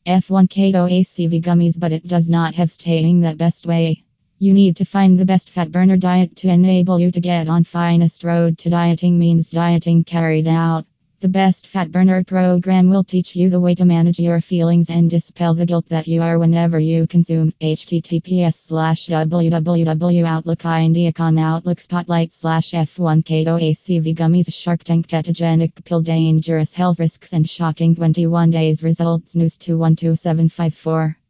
F1 Keto ACV gummies, but it does not have staying that best way. You need to find the best fat burner diet to enable you to get on finest road to dieting means dieting carried out. The best fat burner program will teach you the way to manage your feelings and dispel the guilt that you are whenever you consume. https://www.outlook.com Outlook Spotlight /F1 Keto ACV gummies Shark Tank ketogenic pill dangerous health risks and shocking 21 days results news 212754